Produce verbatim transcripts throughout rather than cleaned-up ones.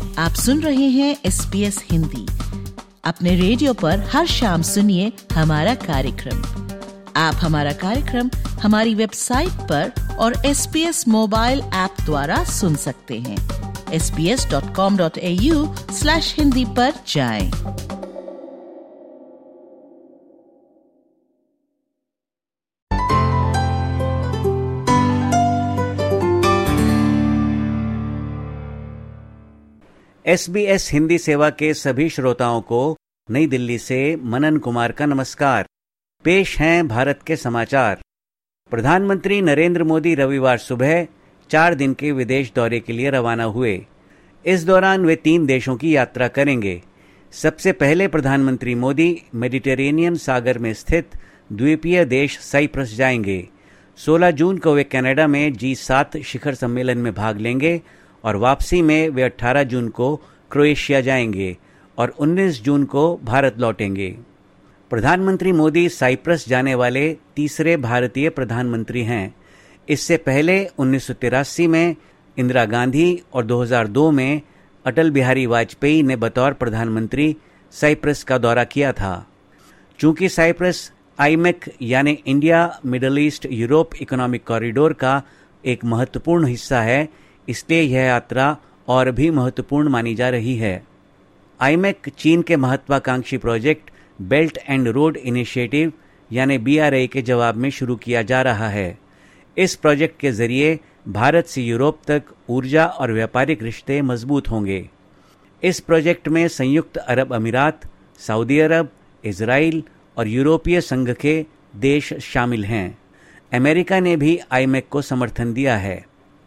आप सुन रहे हैं एस बी एस हिंदी। अपने रेडियो पर हर शाम सुनिए हमारा कार्यक्रम। आप हमारा कार्यक्रम हमारी वेबसाइट पर और S B S mobile app द्वारा सुन सकते हैं। S B S dot com dot A U slash Hindi पर जाएं। एस बी एस हिंदी सेवा के सभी श्रोताओं को नई दिल्ली से मनन कुमार का नमस्कार। पेश हैं भारत के समाचार। प्रधानमंत्री नरेंद्र मोदी रविवार सुबह चार दिन के विदेश दौरे के लिए रवाना हुए। इस दौरान वे तीन देशों की यात्रा करेंगे। सबसे पहले प्रधानमंत्री मोदी मेडिटेरेनियन सागर में स्थित द्वीपीय देश साइप्रस जाएंगे। सोलह जून को वे कनाडा में जी सात शिखर सम्मेलन में भाग लेंगे और वापसी में वे अठारह जून को क्रोएशिया जाएंगे और उन्नीस जून को भारत लौटेंगे। प्रधानमंत्री मोदी साइप्रस जाने वाले तीसरे भारतीय प्रधानमंत्री हैं। इससे पहले उन्नीस सौ तिरासी में इंदिरा गांधी और दो हज़ार दो में अटल बिहारी वाजपेयी ने बतौर प्रधानमंत्री साइप्रस का दौरा किया था। चूंकि साइप्रस आईमेक यानी India Middle East Europe Economic Corridor का एक महत्वपूर्ण हिस्सा है, इसलिए यह यात्रा और भी महत्वपूर्ण मानी जा रही है। आईमेक चीन के महत्वाकांक्षी project Belt and Road Initiative यानी बी आर आई के जवाब में शुरू किया जा रहा है। इस प्रोजेक्ट के जरिए भारत से यूरोप तक ऊर्जा और व्यापारिक रिश्ते मजबूत होंगे। इस प्रोजेक्ट में संयुक्त अरब अमीरात, सऊदी अरब, इजराइल और यूरोपीय संघ के देश शामिल हैं। अमेरिका ने भी आईमेक को समर्थन दिया है।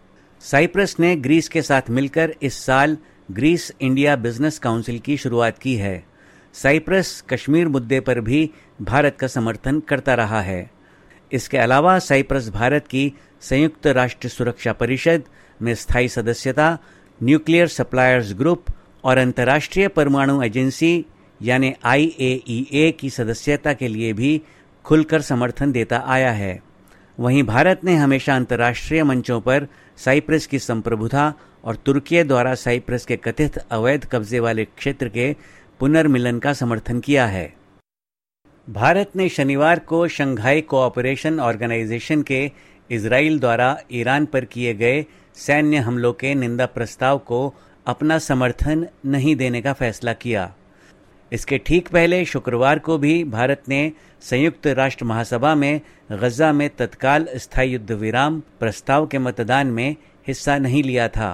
साइप्रस ने ग्रीस के साथ मिलकर इस साल ग्रीस इंडिया बिजनेस काउंसिल की शुरुआत की है। साइप्रस कश्मीर मुद्दे पर भी भारत का समर्थन करता रहा है। इसके अलावा साइप्रस भारत की संयुक्त राष्ट्र सुरक्षा परिषद में स्थायी सदस्यता, न्यूक्लियर सप्लायर्स ग्रुप और अंतर्राष्ट्रीय परमाणु एजेंसी यानी आई ए ई ए की सदस्यता के लिए भी खुलकर समर्थन देता आया है। वहीं भारत ने हमेशा अंतर्राष्ट्रीय मंचों पर साइप्रस की संप्रभुता और तुर्की द्वारा साइप्रस के कथित अवैध कब्जे वाले क्षेत्र के पुनर्मिलन का समर्थन किया है। भारत ने शनिवार को शंघाई कोऑपरेशन ऑर्गेनाइजेशन के इजराइल द्वारा ईरान पर किए गए सैन्य हमलों के निंदा प्रस्ताव को अपना समर्थन नहीं देने का फैसला किया। इसके ठीक पहले शुक्रवार को भी भारत ने संयुक्त राष्ट्र महासभा में गजा में तत्काल स्थायी युद्ध विराम प्रस्ताव के मतदान में हिस्सा नहीं लिया था।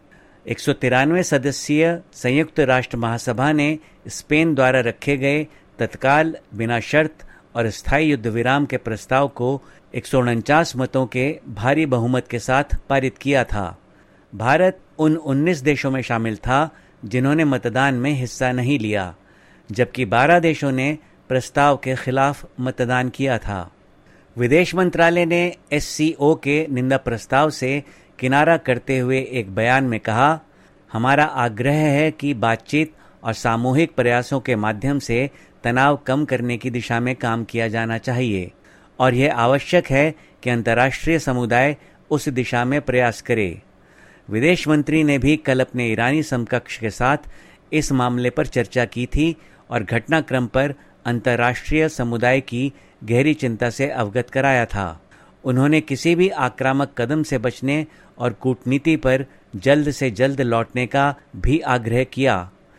एक सौ तिरानवे सदस्यीय संयुक्त राष्ट्र महासभा ने स्पेन द्वारा रखे गए तत्काल, बिना शर्त और स्थायी युद्ध विराम के प्रस्ताव को एक सौ उनचास मतों के भारी बहुमत के साथ पारित किया था। भारत उन उन्नीस देशों में शामिल था जिन्होंने मतदान में हिस्सा नहीं लिया, जबकि बारह देशों ने प्रस्ताव के खिलाफ मतदान किया था। विदेश मंत्रालय ने एस सी ओ के निंदा प्रस्ताव से किनारा करते हुए एक बयान में कहा, हमारा आग्रह है कि बातचीत और सामूहिक प्रयासों के माध्यम से तनाव कम करने की दिशा में काम किया जाना चाहिए और यह आवश्यक है कि अंतर्राष्ट्रीय समुदाय उस दिशा में प्रयास करे। विदेश मंत्री ने भी कल अपने ईरानी समकक्ष के साथ इस मामले पर चर्चा की थी और घटनाक्रम पर अंतर्राष्ट्रीय समुदाय की गहरी चिंता से अवगत कराया था। उन्होंने किसी भी आक्रामक कदम से बचने और कूटनीति पर जल्द से जल्द लौटने का भी आग्रह किया।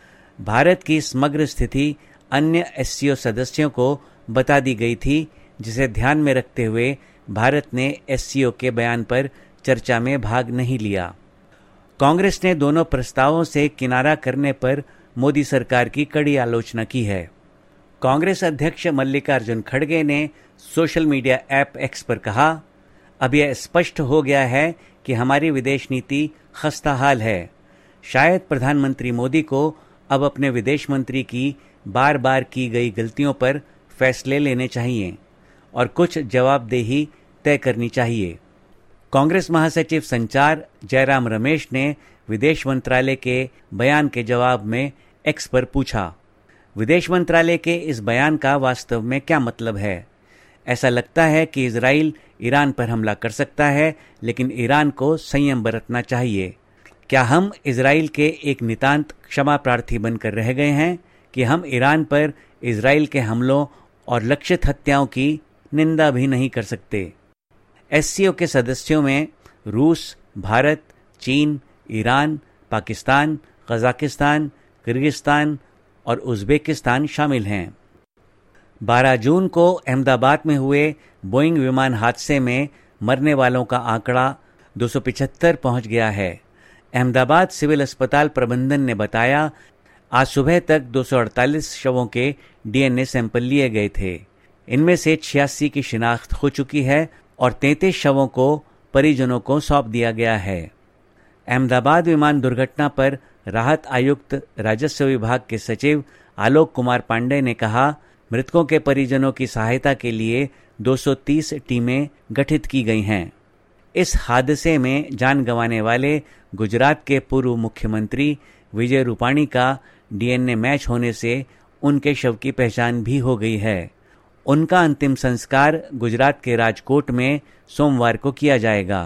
भारत की समग्र स्थिति अन्य एस सी ओ सदस्यों को बता दी गई थी, जिसे ध्यान में रखते हुए भारत ने एस सी ओ के बयान पर चर्चा में भाग नहीं लिया। कांग्रेस ने दोनों प्रस्तावों से किनारा करने पर मोदी सरकार की कड़ी आलोचना की है। कांग्रेस अध्यक्ष मल्लिकार्जुन खड़गे ने सोशल मीडिया ऐप एक्स पर कहा, अब यह स्पष्ट हो गया है कि हमारी विदेश नीति खस्ताहाल है। शायद प्रधानमंत्री मोदी को अब अपने विदेश मंत्री की बार बार की गई गलतियों पर फैसले लेने चाहिए और कुछ जवाबदेही तय करनी चाहिए। कांग्रेस महासचिव संचार जयराम रमेश ने विदेश मंत्रालय के बयान के जवाब में एक्स पर पूछा, विदेश मंत्रालय के इस बयान का वास्तव में क्या मतलब है? ऐसा लगता है कि इजराइल ईरान पर हमला कर सकता है, लेकिन ईरान को संयम बरतना चाहिए। क्या हम इजराइल के एक नितांत क्षमा प्रार्थी बनकर रह गए हैं कि हम ईरान पर इजराइल के हमलों और लक्षित हत्याओं की निंदा भी नहीं कर सकते? एससीओ के सदस्यों में रूस, भारत, चीन, ईरान, पाकिस्तान, कजाकिस्तान, किर्गिस्तान और उज़्बेकिस्तान शामिल हैं। बारह जून को अहमदाबाद में हुए बोइंग विमान हादसे में मरने वालों का आंकड़ा दो सौ पचहत्तर पहुंच गया है। अहमदाबाद सिविल अस्पताल प्रबंधन ने बताया, आज सुबह तक दो सौ अड़तालीस शवों के डीएनए सैंपल लिए गए थे। इनमें से छियासी की शिनाख्त हो चुकी है और तैंतीस शवों को परिजनों को सौंप दिया गया है। अहमदाबाद विमान दुर्घटना पर राहत आयुक्त राजस्व विभाग के सचिव आलोक कुमार पांडे ने कहा, मृतकों के परिजनों की सहायता के लिए दो सौ तीस टीमें गठित की गई हैं। इस हादसे में जान गंवाने वाले गुजरात के पूर्व मुख्यमंत्री विजय रूपाणी का डीएनए मैच होने से उनके शव की पहचान भी हो गई है। उनका अंतिम संस्कार गुजरात के राजकोट में सोमवार को किया जाएगा।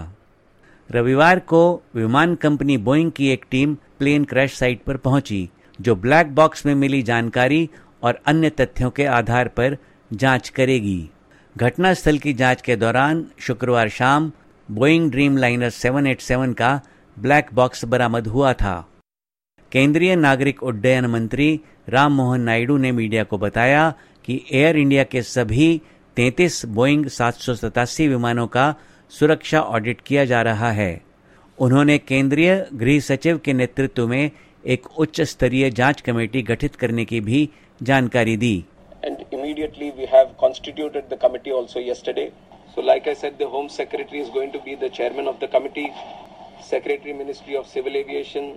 रविवार को विमान कंपनी बोइंग की एक टीम प्लेन क्रैश साइट पर पहुंची, जो ब्लैक बॉक्स में मिली जानकारी और अन्य तथ्यों के आधार पर जांच करेगी। घटनास्थल की जांच के दौरान शुक्रवार शाम बोइंग ड्रीम लाइनर सात सौ सत्तासी का ब्लैक बॉक्स बरामद हुआ था। केंद्रीय नागरिक उड्डयन मंत्री राम मोहन नायडू ने मीडिया को बताया कि एयर इंडिया के सभी तैंतीस बोइंग सात सौ सतासी विमानों का सुरक्षा ऑडिट किया जा रहा है। उन्होंने केंद्रीय गृह सचिव के नेतृत्व में एक उच्च स्तरीय जांच कमेटी गठित करने की भी जानकारी दी। And immediately we have constituted the committee also yesterday. So like I said, the Home Secretary is going to be the chairman of the committee, Secretary Ministry of Civil Aviation,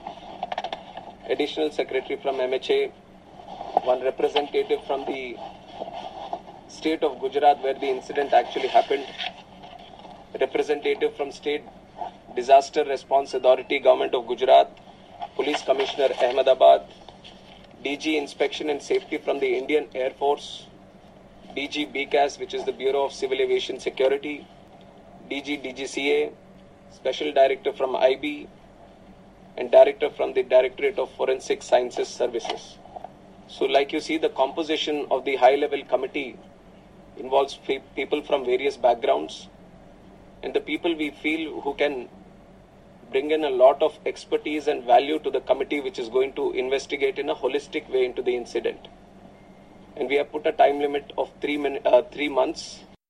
Additional Secretary from M H A, one representative from the state of Gujarat where the incident actually happened, representative from State Disaster Response Authority, Government of Gujarat, Police Commissioner Ahmedabad, D G Inspection and Safety from the Indian Air Force, D G B C A S, which is the Bureau of Civil Aviation Security, D G D G C A, Special Director from I B, and Director from the Directorate of Forensic Sciences Services. So like you see, the composition of the high-level committee involves people from various backgrounds, and the people we feel who can bring in a lot of expertise and value to the committee, which is going to investigate in a holistic way into the incident. And we have put a time limit of three, min- uh, three months.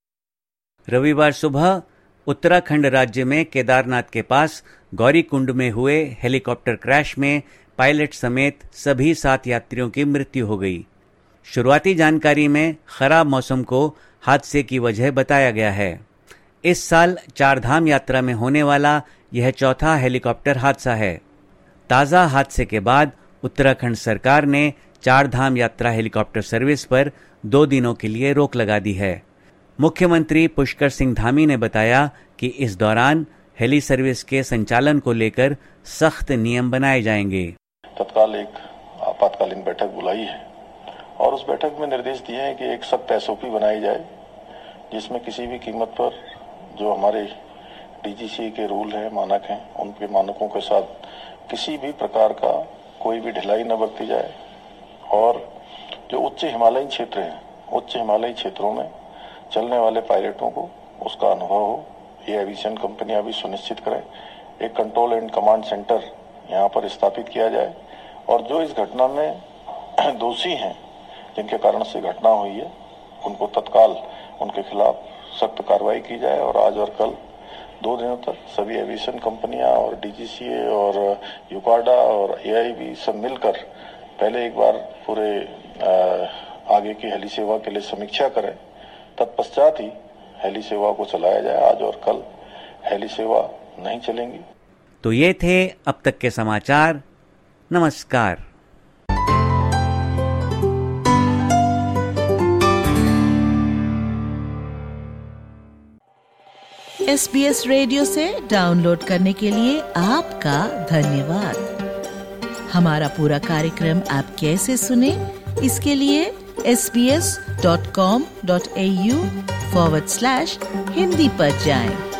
रविवार सुबह उत्तराखंड राज्य में केदारनाथ के पास गौरी कुंड में हुए helicopter crash में pilot समेत सभी सात यात्रियों की मृत्यु हो गई। शुरुआती जानकारी में खराब मौसम को हादसे की वजह बताया गया है। इस साल चार धाम यात्रा में होने वाला यह चौथा हेलीकॉप्टर हादसा है। ताज़ा हादसे के बाद उत्तराखंड सरकार ने चार धाम यात्रा हेलीकॉप्टर सर्विस पर दो दिनों के लिए रोक लगा दी है। मुख्यमंत्री पुष्कर सिंह धामी ने बताया कि इस दौरान हेली सर्विस के संचालन को लेकर सख्त नियम बनाए जाएंगे। तत्काल एक आपातकालीन बैठक बुलाई है और उस बैठक में निर्देश दिए हैं कि एक सख्त एसओपी बनाई जाए, जिसमें किसी भी कीमत पर जो हमारे डीजीसी के रूल हैं, मानक हैं, उनके मानकों के साथ किसी भी प्रकार का कोई भी ढिलाई न बरती जाए और जो उच्च हिमालयी क्षेत्र हैं, उच्च हिमालयी क्षेत्रों में चलने वाले पायलटों को उसका अनुभव हो, ये एविएशन कंपनियां भी सुनिश्चित करें। एक कंट्रोल एंड कमांड सेंटर यहाँ पर स्थापित किया जाए और जो इस घटना में दोषी हैं, जिनके कारण से घटना हुई है, उनको तत्काल उनके खिलाफ सख्त कार्रवाई की जाए। और आज और कल दो दिनों तक सभी एविएशन कंपनियां और डीजीसीए और यूकाडा और एआईबी सब मिलकर पहले एक बार पूरे आगे की हेली सेवा के लिए समीक्षा करें, तत्पश्चात ही हेली सेवा को चलाया जाए। आज और कल हेली सेवा नहीं चलेंगी। तो ये थे अब तक के समाचार। नमस्कार। एसबीएस रेडियो से डाउनलोड करने के लिए आपका धन्यवाद। हमारा पूरा कार्यक्रम आप कैसे सुने, इसके लिए S B S dot com dot A U forward slash Hindi पर जाएं।